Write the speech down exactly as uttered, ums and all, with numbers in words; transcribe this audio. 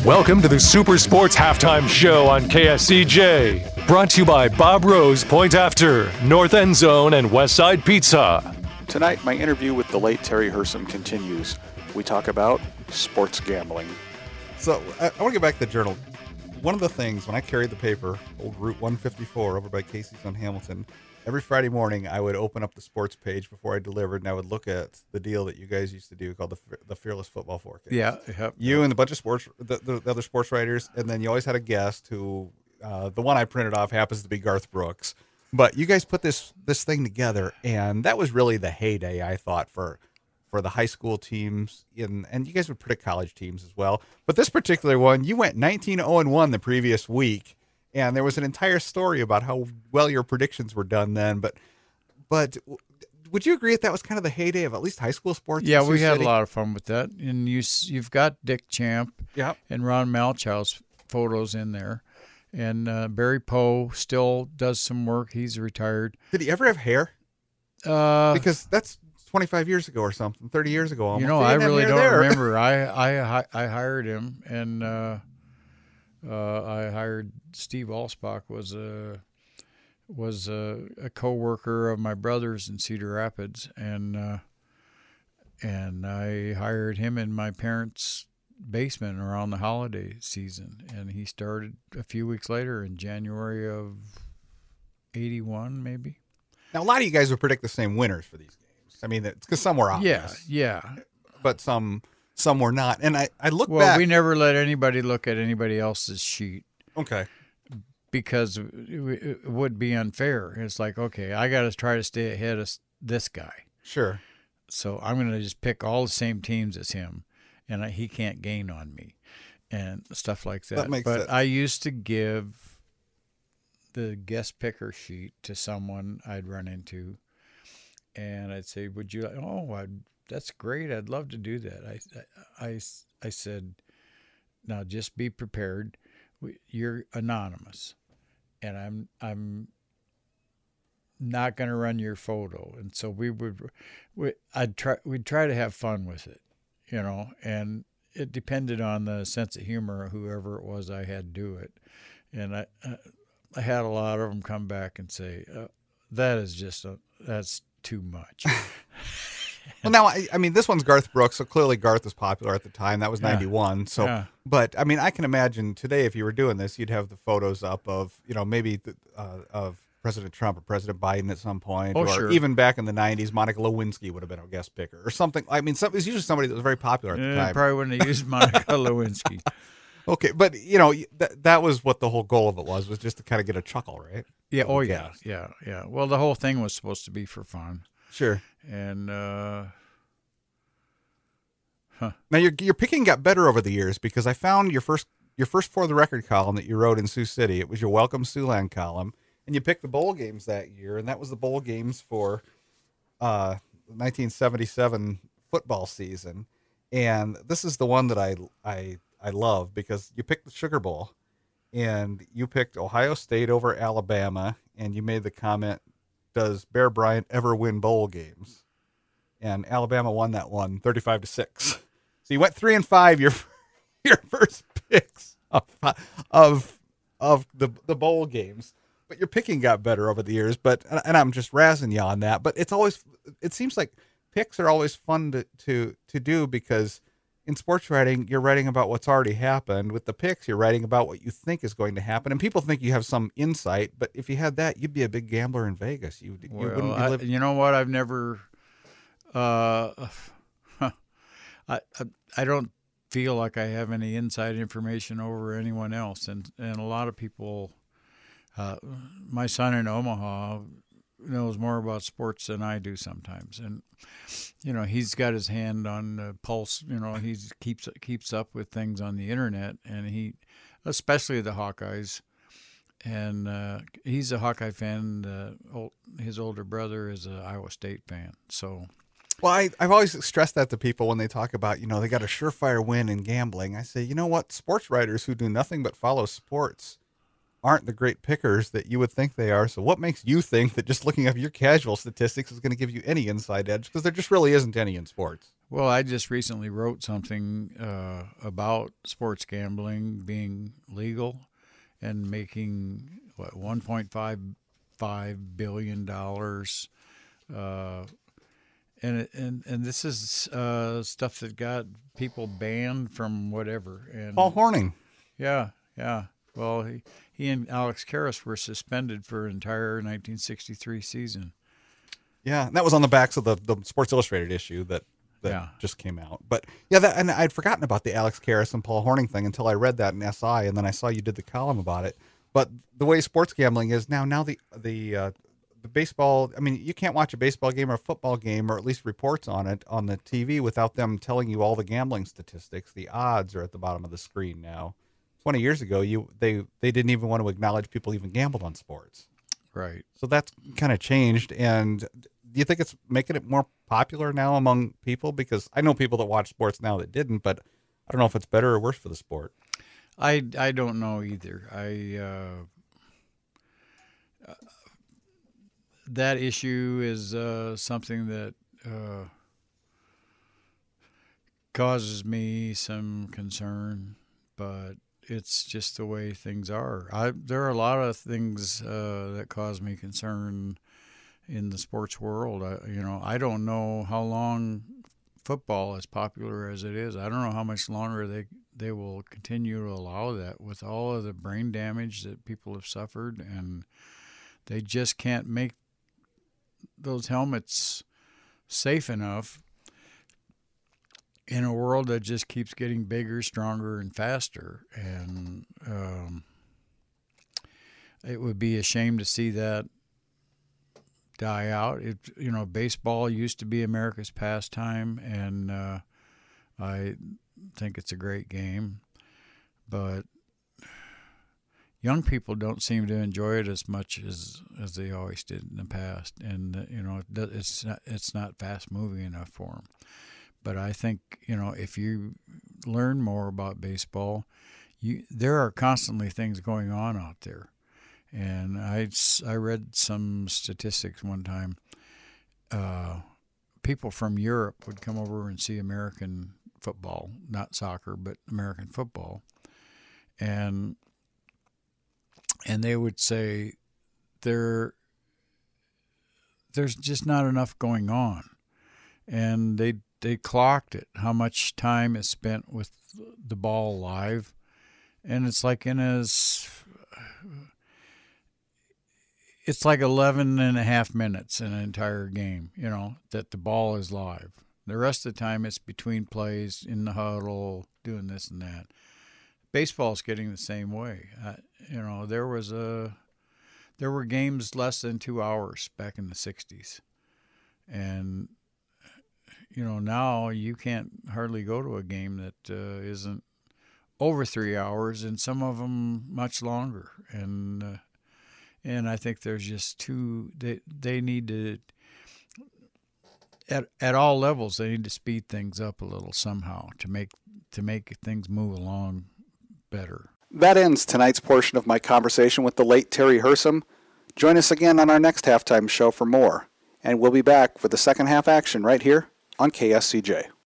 Welcome to the Super Sports Halftime Show on K S C J. Brought to you by Bob Rose, Point After, North End Zone, and Westside Pizza. Tonight, my interview with the late Terry Hersom continues. We talk about sports gambling. So I, I want to get back to the Journal. One of the things, when I carried the paper, old Route one fifty-four over by Casey's on Hamilton, every Friday morning I would open up the sports page before I delivered, and I would look at the deal that you guys used to do called the the Fearless Football Forecast. Yeah, yep. You and a bunch of sports, the, the, the other sports writers, and then you always had a guest who, uh, the one I printed off happens to be Garth Brooks. But you guys put this this thing together, and that was really the heyday, I thought, for for the high school teams, in, and you guys would predict college teams as well. But this particular one, you went nineteen oh and one the previous week, and there was an entire story about how well your predictions were done then. But but would you agree that that was kind of the heyday of at least high school sports? Yeah, in we Sioux had City? a lot of fun with that. And you, you've got Dick Champ Yeah. and Ron Malchow's photos in there. And uh, Barry Poe still does some work. He's retired. Did he ever have hair? Uh, Because that's twenty-five years ago or something, thirty years ago almost. you know, He I didn't have really hair don't there. remember. I, I I hired him, and uh, uh, I hired Steve Allsbach was a was a, a co-worker of my brother's in Cedar Rapids, and uh, and I hired him in my parents' basement around the holiday season, and he started a few weeks later in January of eighty-one, maybe. Now, a lot of you guys would predict the same winners for these games. I mean, it's because some were obvious. Yeah, yeah. But some some were not. And I, I look Well, back. we never let anybody look at anybody else's sheet Okay. because it it would be unfair. It's like, okay, I got to try to stay ahead of this guy, Sure. so I'm going to just pick all the same teams as him, and I, he can't gain on me, and stuff like that. That makes but sense. I used to give the guest picker sheet to someone I'd run into, and I'd say, "Would you like?" Oh, I'd, that's great. I'd love to do that. I, I, I said, "Now just be prepared. We- You're anonymous, and I'm I'm not going to run your photo." And so we would, we, I'd try, we'd try to have fun with it, you know, and it depended on the sense of humor of whoever it was I had do it. And I, uh, I had a lot of them come back and say, uh, that is just, a, that's too much. Well, now, I, I mean, this one's Garth Brooks, so clearly Garth was popular at the time. That was Yeah. ninety-one. So, Yeah. but I mean, I can imagine today if you were doing this, you'd have the photos up of, you know, maybe the, uh, of President Trump or President Biden at some point, Oh, or sure. even back in the nineties, Monica Lewinsky would have been a guest picker or something. I mean, some, it was usually somebody that was very popular at the Uh, time. probably wouldn't have used Monica Lewinsky. Okay, but you know that that was what the whole goal of it was was just to kind of get a chuckle, right? Yeah. Oh, Okay. yeah. Yeah. Yeah. Well, the whole thing was supposed to be for fun. Sure. And, uh, Now your your picking got better over the years because I found your first your first For the Record column that you wrote in Sioux City. It was your Welcome Siouxland column, and you picked the bowl games that year, and that was the bowl games for uh, nineteen seventy-seven football season. And this is the one that I I I love because you picked the Sugar Bowl, and you picked Ohio State over Alabama, and you made the comment, "Does Bear Bryant ever win bowl games?" And Alabama won that one, thirty-five to six. So you went three and five your your first picks of of of the the bowl games, but your picking got better over the years. But and I'm just razzing you on that. But it's always it seems like picks are always fun to to to do because in sports writing you're writing about what's already happened. With the picks you're writing about what you think is going to happen, and people think you have some insight. But if you had that, you'd be a big gambler in Vegas. You you well, wouldn't be I, living. you know what? I've never, uh, I, I, I don't feel like I have any inside information over anyone else. And, and a lot of people, uh, my son in Omaha knows more about sports than I do sometimes. And, you know, he's got his hand on the pulse, you know, he keeps, keeps up with things on the internet, and he, especially the Hawkeyes. And uh, he's a Hawkeye fan. Uh, his older brother is an Iowa State fan. So, Well, I, I've always stressed that to people when they talk about, you know, they got a surefire win in gambling. I say, you know what? Sports writers who do nothing but follow sports aren't the great pickers that you would think they are. So what makes you think that just looking up your casual statistics is going to give you any inside edge? Because there just really isn't any in sports. Well, I just recently wrote something uh, about sports gambling being legal and making what one point five five billion dollars, uh, and it, and and this is uh, stuff that got people banned from whatever. And Paul Hornung. Yeah, yeah. Well, he, he and Alex Karras were suspended for an entire nineteen sixty-three season. Yeah, and that was on the backs of the, the Sports Illustrated issue that, that Yeah. just came out. But yeah, that, and I'd forgotten about the Alex Karras and Paul Hornung thing until I read that in S I, and then I saw you did the column about it. But the way sports gambling is now, now the the uh, the baseball. I mean, you can't watch a baseball game or a football game, or at least reports on it on the T V without them telling you all the gambling statistics. The odds are at the bottom of the screen now. Twenty years ago, you they they didn't even want to acknowledge people even gambled on sports. Right. So that's kind of changed. And do you think it's making it more popular now among people? Because I know people that watch sports now that didn't, but I don't know if it's better or worse for the sport. I, I don't know either. I uh, that issue is uh, something that uh, causes me some concern, but it's just the way things are. I, there are a lot of things uh, that cause me concern in the sports world. I, you know, I don't know how long football, as popular as it is, I don't know how much longer they they will continue to allow that with all of the brain damage that people have suffered, and they just can't make those helmets safe enough in a world that just keeps getting bigger, stronger, and faster. And um, it would be a shame to see that die out. It, you know, baseball used to be America's pastime, and uh, I think it's a great game, but young people don't seem to enjoy it as much as, as they always did in the past. And uh, you know, it, it's not it's not fast moving enough for them. But I think, you know, if you learn more about baseball, you there are constantly things going on out there. And I, I read some statistics one time. Uh, people from Europe would come over and see American football, not soccer, but American football. And and they would say there there's just not enough going on. And they they clocked it, how much time is spent with the ball live. And it's like in as it's like eleven and a half minutes in an entire game, you know, that the ball is live. The rest of the time it's between plays, in the huddle, doing this and that. Baseball's getting the same way. Uh, you know, there was a, there were games less than two hours back in the sixties. And, you know, now you can't hardly go to a game that uh, isn't over three hours, and some of them much longer. And, uh, And I think there's just too they they need to at at all levels they need to speed things up a little somehow to make to make things move along better. That ends tonight's portion of my conversation with the late Terry Hersom. Join us again on our next halftime show for more, and we'll be back for the second half action right here on K S C J.